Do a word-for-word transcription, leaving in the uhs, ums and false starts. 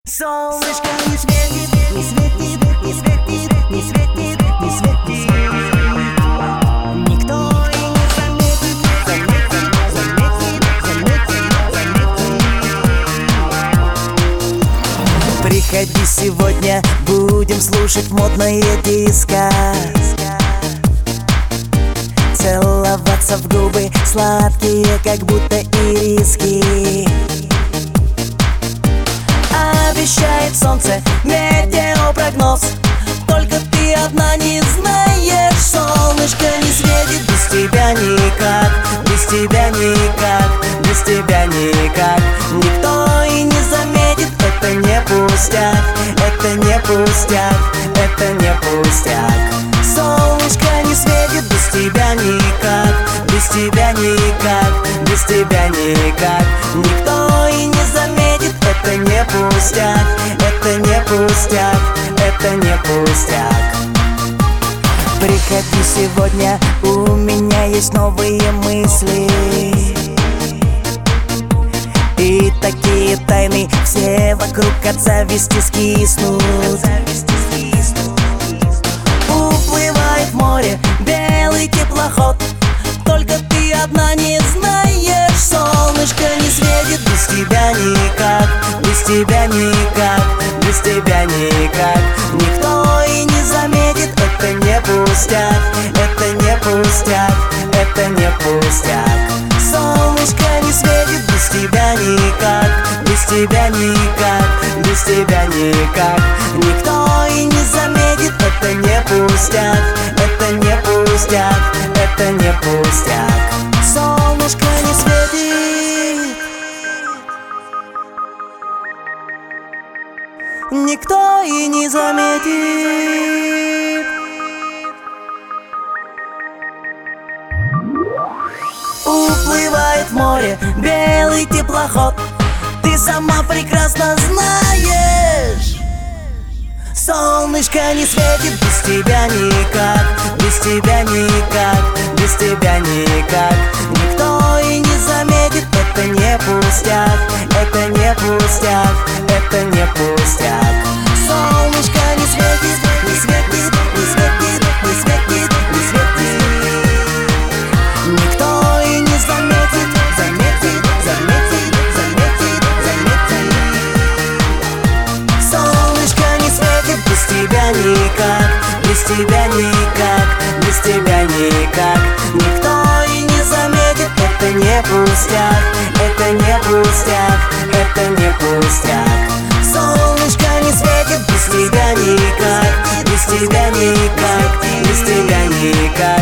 Солнышко не светит, не светит, не светит, не светит, не светит. Никто и не заметит, заметит, заметит, заметит, заметит. Приходи сегодня, будем слушать модное диско. Целоваться в губы, сладкие, как будто ириски. Обещает солнце, метеопрогноз. Только ты одна не знаешь, солнышко не светит. Без тебя никак, без тебя никак, без тебя никак. Никто и не заметит, это не пустяк, это не пустяк, это не пустяк. Солнышко не светит, без тебя никак, без тебя никак, без тебя никак. Никто и не заметит, это не пустяк, это не пустяк, это не пустяк. Приходи сегодня, у меня есть новые мысли. И такие тайны, все вокруг от зависти скиснут. Уплывает в море белый теплоход. Только ты одна не знаешь, солнышко не светит. Без тебя никак, без тебя никак, без тебя никак. Никто и не заметит, это не пустяк, это не пустяк, это не пустяк. Солнышко не светит, без тебя никак, без тебя никак, без тебя никак. Никто и не заметит, это не пустяк, это не пустяк, это не пустяк. Солнышко не светит, никто и не заметит. Уплывает в море белый теплоход. Ты сама прекрасно знаешь, солнышко не светит, без тебя никак, без тебя никак, без тебя никак. Никто и не заметит, это не пустяк, это не пустяк, это не пустяк. Солнышко не светит, не светит, не светит, не светит, не светит. Никто и не заметит, заметит, заметит, заметит, заметит. Солнышко не светит, без тебя никак, без тебя никак, без тебя никак. Никто и не заметит, это не пустяк, это не пустяк, это не пустяк. Солнышко не светит, без тебя никак, без тебя никак, без тебя никак.